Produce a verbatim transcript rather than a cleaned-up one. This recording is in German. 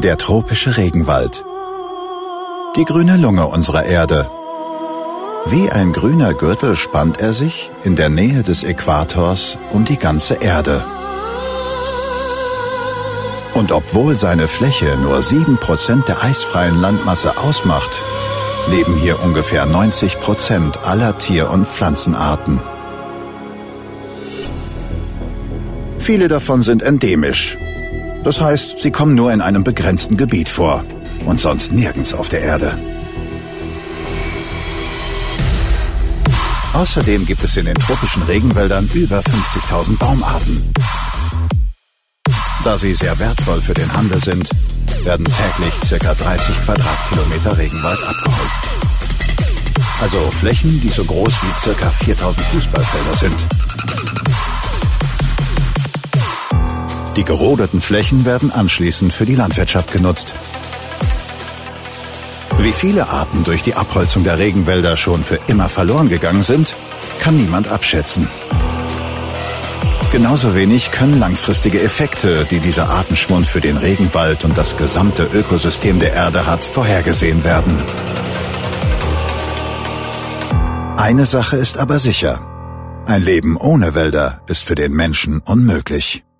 Der tropische Regenwald. Die grüne Lunge unserer Erde. Wie ein grüner Gürtel spannt er sich in der Nähe des Äquators um die ganze Erde. Und obwohl seine Fläche nur sieben Prozent der eisfreien Landmasse ausmacht, leben hier ungefähr neunzig Prozent aller Tier- und Pflanzenarten. Viele davon sind endemisch. Das heißt, sie kommen nur in einem begrenzten Gebiet vor und sonst nirgends auf der Erde. Außerdem gibt es in den tropischen Regenwäldern über fünfzigtausend Baumarten. Da sie sehr wertvoll für den Handel sind, werden täglich ca. dreißig Quadratkilometer Regenwald abgeholzt. Also Flächen, die so groß wie ca. viertausend Fußballfelder sind. Die gerodeten Flächen werden anschließend für die Landwirtschaft genutzt. Wie viele Arten durch die Abholzung der Regenwälder schon für immer verloren gegangen sind, kann niemand abschätzen. Genauso wenig können langfristige Effekte, die dieser Artenschwund für den Regenwald und das gesamte Ökosystem der Erde hat, vorhergesehen werden. Eine Sache ist aber sicher: Ein Leben ohne Wälder ist für den Menschen unmöglich.